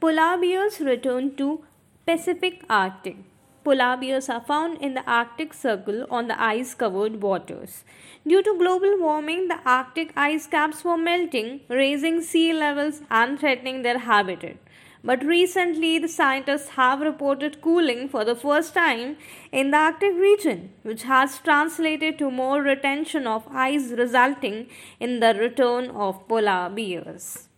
Polar bears return to Pacific Arctic. Polar bears are found in the Arctic Circle on the ice-covered waters. Due to global warming, the Arctic ice caps were melting, raising sea levels and threatening their habitat. But recently, the scientists have reported cooling for the first time in the Arctic region, which has translated to more retention of ice, resulting in the return of polar bears.